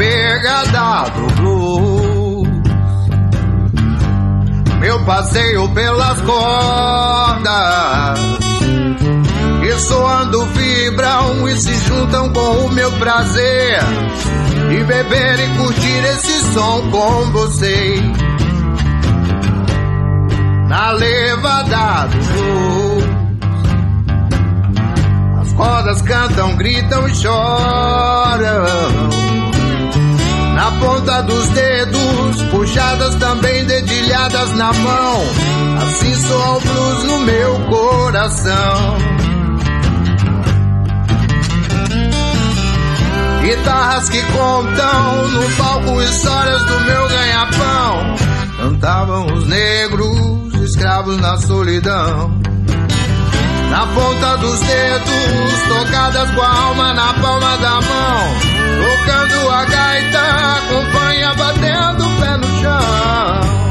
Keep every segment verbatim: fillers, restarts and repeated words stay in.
pegada do blues. Meu passeio pelas cordas que soando vibram e se juntam com o meu prazer de beber e curtir esse som com você. Na levada do blues, as cordas cantam, gritam e choram. Na ponta dos dedos, puxadas também dedilhadas na mão, assim soa o blues no meu coração. Guitarras que contam no palco histórias do meu ganha-pão, cantavam os negros, escravos na solidão. Na ponta dos dedos, tocadas com a alma na palma da mão, tocando a gaita, acompanha batendo o pé no chão.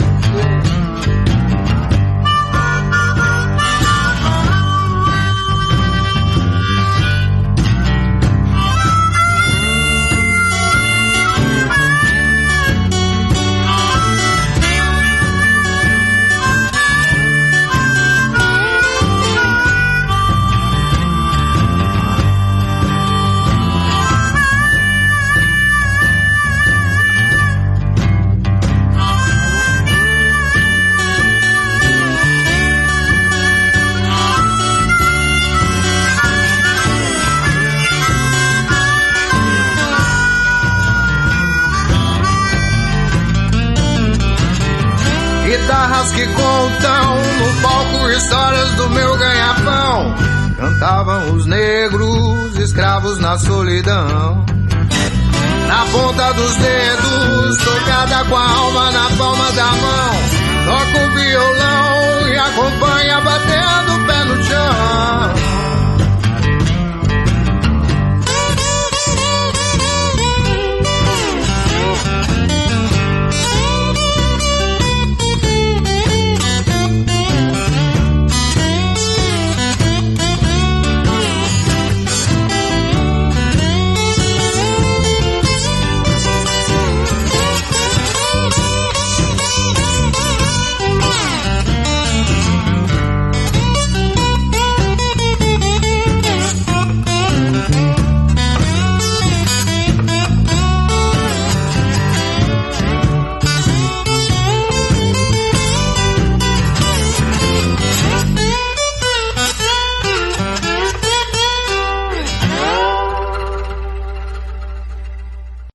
Guitarras que contam no palco histórias do meu ganha-pão, cantavam os negros, escravos na solidão. Na ponta dos dedos, tocada com a alma na palma da mão, toca o